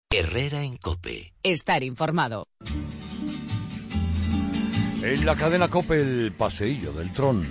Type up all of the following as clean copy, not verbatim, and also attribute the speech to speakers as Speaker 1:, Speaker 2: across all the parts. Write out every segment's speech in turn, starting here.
Speaker 1: Herrera en COPE.
Speaker 2: Estar informado.
Speaker 3: En la cadena COPE, el paseillo del Tron.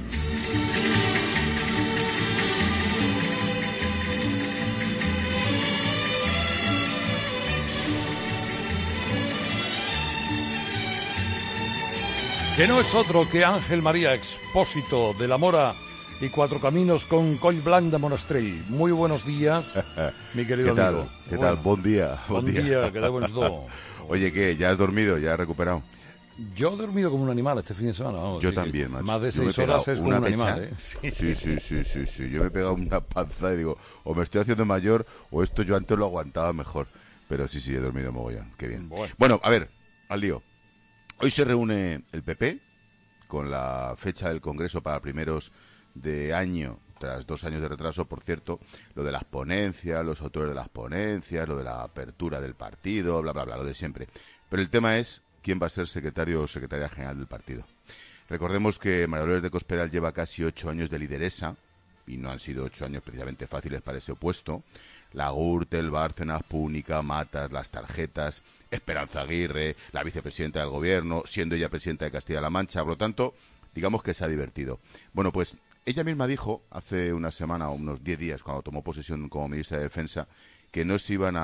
Speaker 3: Que no es otro que Ángel María Expósito de la Mora y Cuatro Caminos con Collblanc de Monastrell. Muy buenos días, mi querido amigo.
Speaker 4: ¿Qué tal? Bon día.
Speaker 3: Bon día, que debes do.
Speaker 4: Oye, ¿qué? ¿Ya has dormido? ¿Ya has recuperado?
Speaker 3: Yo he dormido como un animal este fin de semana. Vamos,
Speaker 4: yo también, macho.
Speaker 3: Más de 6 horas es como un animal, ¿eh?
Speaker 4: Sí. Yo me he pegado una panza y digo, o me estoy haciendo mayor o esto yo antes lo aguantaba mejor. Pero sí, he dormido mogollón. Qué bien. Bueno, a ver, al lío. Hoy se reúne el PP con la fecha del Congreso para primeros de año, tras 2 años de retraso, por cierto, lo de las ponencias, los autores de las ponencias, lo de la apertura del partido, bla, bla, bla, lo de siempre. Pero el tema es quién va a ser secretario o secretaria general del partido. Recordemos que María Dolores de Cospedal lleva casi 8 años de lideresa, y no han sido 8 años precisamente fáciles para ese opuesto. La Gürtel, Bárcenas, Púnica, Matas, las tarjetas, Esperanza Aguirre, la vicepresidenta del gobierno, siendo ella presidenta de Castilla-La Mancha, por lo tanto, digamos que se ha divertido. Bueno, pues ella misma dijo hace una semana o unos 10 días, cuando tomó posesión como ministra de Defensa, que no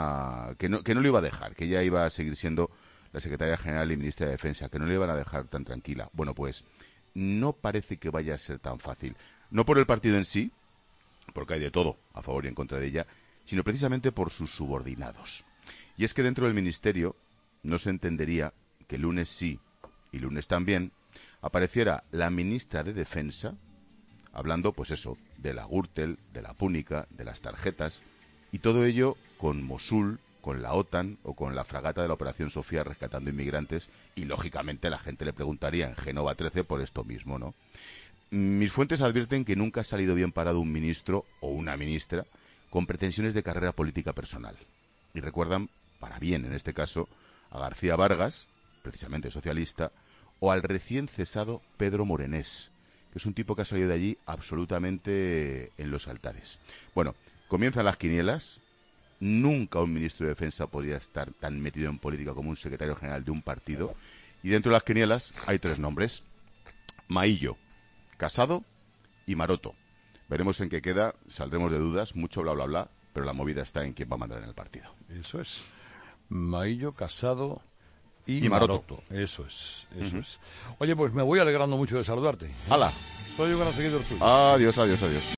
Speaker 4: lo iba a dejar, que ella iba a seguir siendo la secretaria general y ministra de Defensa, que no le iban a dejar tan tranquila. Bueno, pues no parece que vaya a ser tan fácil. No por el partido en sí, porque hay de todo a favor y en contra de ella, sino precisamente por sus subordinados. Y es que dentro del ministerio no se entendería que lunes sí y lunes también apareciera la ministra de Defensa hablando, pues eso, de la Gürtel, de la Púnica, de las tarjetas, y todo ello con Mosul, con la OTAN o con la fragata de la Operación Sofía rescatando inmigrantes, y lógicamente la gente le preguntaría en Génova 13 por esto mismo, ¿no? Mis fuentes advierten que nunca ha salido bien parado un ministro o una ministra con pretensiones de carrera política personal. Y recuerdan, para bien en este caso, a García Vargas, precisamente socialista, o al recién cesado Pedro Morenés, que es un tipo que ha salido de allí absolutamente en los altares. Bueno, comienzan las quinielas. Nunca un ministro de Defensa podría estar tan metido en política como un secretario general de un partido. Y dentro de las quinielas hay 3 nombres: Maillo, Casado y Maroto. Veremos en qué queda, saldremos de dudas, mucho bla bla bla, pero la movida está en quién va a mandar en el partido.
Speaker 3: Eso es. Maillo, Casado y Maroto. Eso es. Oye, pues me voy alegrando mucho de saludarte.
Speaker 4: ¡Hala!
Speaker 3: Soy un gran seguidor tuyo.
Speaker 4: Adiós.